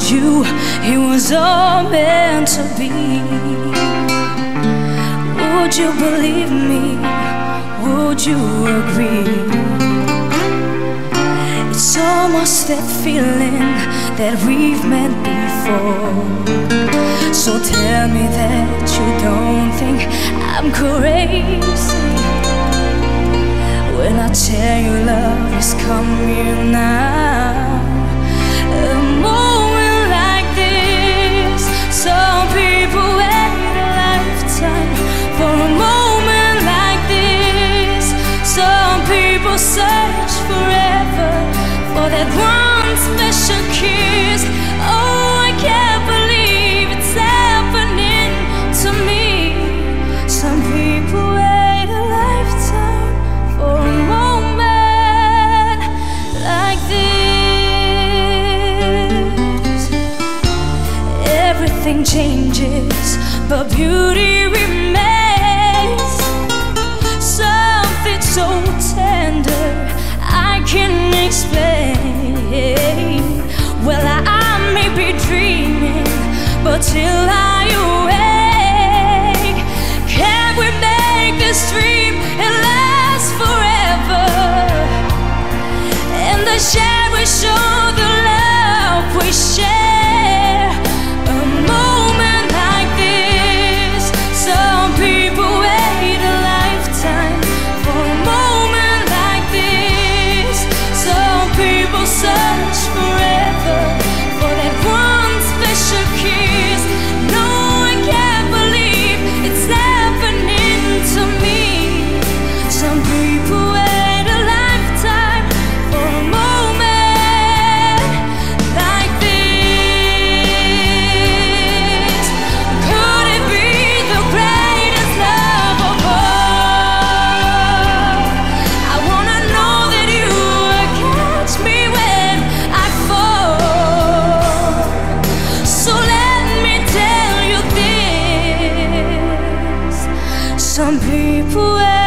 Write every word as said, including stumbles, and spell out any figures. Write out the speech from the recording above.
you, it was all meant to be. Would you believe me? Would you agree? It's almost that feeling that we've met before. So tell me that you don't think I'm crazy when I tell you love is coming now. A moment like this, some people wait a lifetime for a moment like this. Some people search forever for that one special kiss. Oh, I can't believe it's happening to me. Some people wait a lifetime for a moment like this. Everything changes, but beauty remains. Something so tender I can't explain. Well, I, I may be dreaming, but till I awake, can we make this dream and last forever? And the share we show the love we share. A moment like this, some people wait a lifetime for a moment like this. Some people search forever for that one special kiss. No, I can't believe it's happening to me. Some people wait a lifetime for a moment like this. Could it be the greatest love of all? I wanna know that you will catch me when I fall. So let me tell you this: some people